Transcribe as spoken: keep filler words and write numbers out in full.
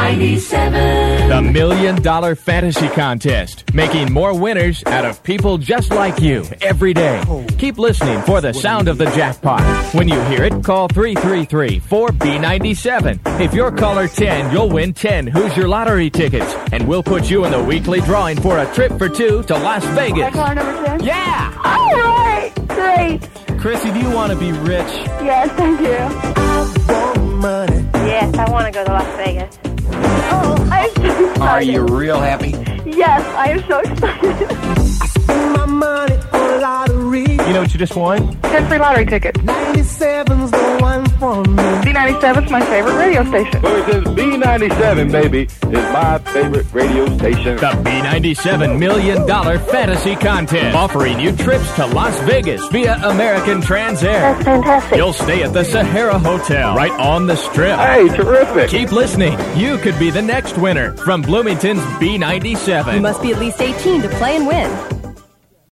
ninety-seven. The Million Dollar Fantasy Contest, making more winners out of people just like you every day. Keep listening for the sound of the jackpot. When you hear it, call three three three, four B nine seven. If you're caller ten, you'll win ten Hoosier Lottery tickets, and we'll put you in the weekly drawing for a trip for two to Las Vegas. Caller number ten? Yeah! All right, great. Chrissy, do you want to be rich? Yes, thank you. Money. Yes, I want to go to Las Vegas. Oh, I'm so excited. Are you real happy? Yes, I am so excited. My money on lottery. You know what you just won? ten free lottery tickets. ninety-seven's the one for me. B ninety-seven is my favorite radio station. Versus B ninety-seven, baby, is my favorite radio station. The B ninety-seven Million Dollar Fantasy Contest, offering you trips to Las Vegas via American Transair. That's fantastic. You'll stay at the Sahara Hotel, right on the Strip. Hey, terrific. Keep listening. You could be the next winner from Bloomington's B ninety-seven. You must be at least eighteen to play and win.